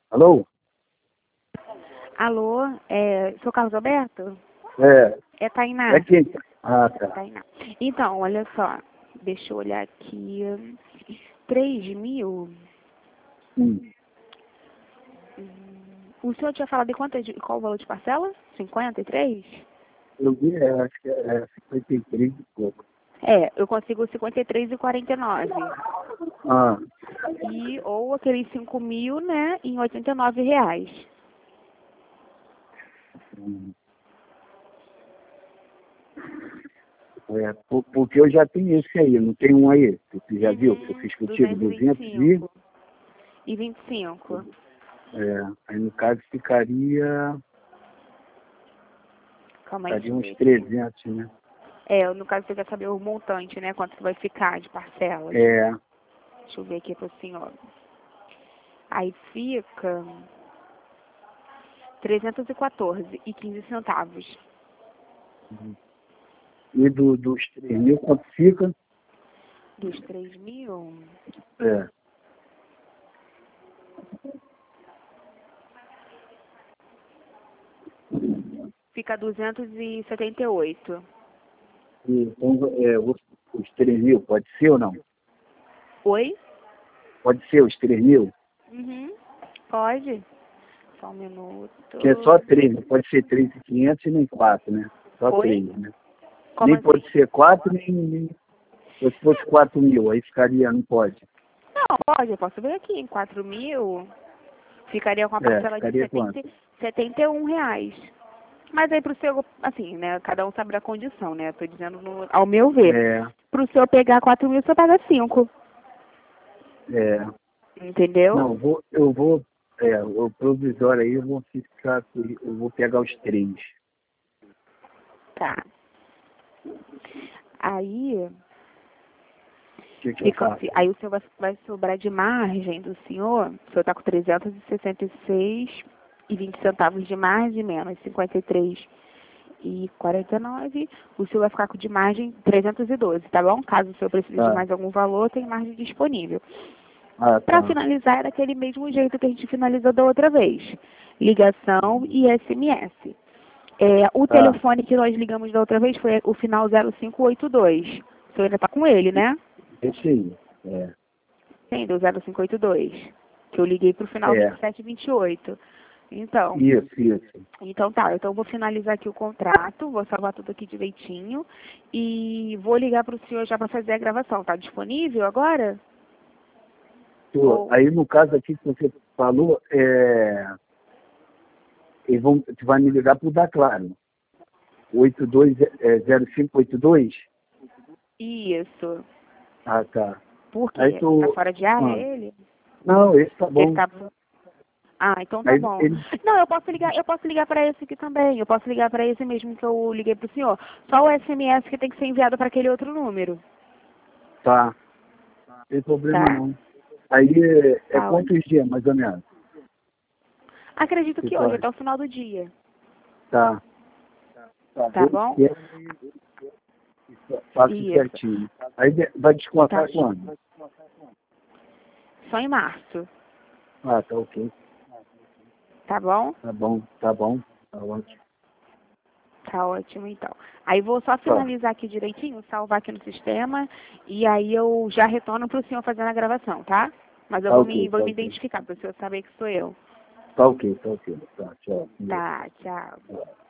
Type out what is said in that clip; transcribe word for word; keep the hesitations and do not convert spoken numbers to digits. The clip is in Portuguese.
Alô? Alô, é, sou Carlos Alberto? É. É Tainá. É quem? Ah, tá. Tainá. Então, olha só, deixa eu olhar aqui. três mil? Hum. Hum, O senhor tinha falado de quanto, de qual o valor de parcela? cinquenta e três? Eu vi, é, acho que é cinquenta e três e pouco. É, eu consigo cinquenta e três e quarenta e nove. Ah, E, ou aqueles cinco mil, né, em oitenta e nove reais. hum. É, por- porque eu já tenho esse aí, não tem um aí. Você já viu que eu Uhum, fiz contigo? duzentos e vinte duzentos e e... cinco. E vinte e cinco. É, aí no caso ficaria, Calma aí, ficaria deixa eu ver uns aqui. trezentos, né? É, no caso você quer saber o montante, né? Quanto que vai ficar de parcelas. É, Deixa eu ver aqui pro senhor. Aí fica trezentos e quatorze e quinze centavos. e do, dos três mil, quanto fica? Dos três mil, É, fica duzentos e setenta e oito. e, então, é, os, os três mil, pode ser ou não? Oi? Pode ser os três mil? Uhum. Pode? Só um minuto. Que é só três, não pode ser três mil e quinhentos e nem quatro, né? Só Oi? três, né? Como Nem assim? pode ser quatro, nem, nem... Se fosse quatro mil, aí ficaria, não pode. Não, pode, eu posso ver aqui. Em quatro mil, ficaria com a É, parcela de ficaria quanto? setenta, setenta e um reais. Mas aí pro seu, assim, né? Cada um sabe da condição, né? Tô dizendo no, ao meu ver. É, Pro senhor pegar quatro mil, o senhor paga cinco. é. Entendeu? Não, vou, eu vou, é, o provisório aí, eu vou ficar, com- eu vou pegar os três. Tá. Aí, O que que eu fica, faço? aí o senhor vai, vai sobrar de margem do senhor. O senhor tá com trezentos e sessenta e seis e vinte centavos de margem, menos cinquenta e três e quarenta e nove. O senhor vai ficar com de margem trezentos e doze, tá bom? Caso o senhor precise de Tá. mais algum valor, tem margem disponível. Ah, Para tá. finalizar, é daquele mesmo jeito que a gente finalizou da outra vez. Ligação e S M S. É, o Tá. telefone que nós ligamos da outra vez foi o final zero cinco oito dois. O senhor ainda está com ele, né? Esse aí. É. Sim, do zero cinco oito dois. Que eu liguei para o final É. vinte e sete vinte e oito. Então, Isso, isso. então tá, então eu vou finalizar aqui o contrato, vou salvar tudo aqui direitinho e vou ligar para o senhor já para fazer a gravação. Tá disponível agora? Tô. Ou Aí, no caso aqui que você falou, é, eles vão, tu vai me ligar para o da Claro. oito dois, é, zero cinco oito dois? isso? Ah, tá. Por Aí quê? Tá tu... fora de área Ah, ele? não, esse tá Ele bom. tá. Ah, então tá Aí bom. ele... Não, eu posso ligar, eu posso ligar para esse aqui também. Eu posso ligar para esse mesmo que eu liguei pro senhor. Só o S M S que tem que ser enviado para aquele outro número, Tá. Não tem problema tá? não. Aí é, é Tá. quantos dias, mais ou menos? Acredito Que que hoje, faz? até o final do dia. Tá. Tá. Tá Eu bom? esqueço e faço Isso. certinho. Aí de- vai Tá. descontar quando? Só em março. Ah, tá ok. Tá bom? Tá bom, tá bom. Tá ótimo. Tá ótimo, então. Aí vou só Tá. finalizar aqui direitinho, salvar aqui no sistema, e aí eu já retorno pro senhor fazendo a gravação, tá? Mas eu Tá vou me, ok, vou tá me ok. identificar, para o senhor saber que sou eu. Tá ok, tá ok. Tá, tchau. Tá, tchau. Tchau.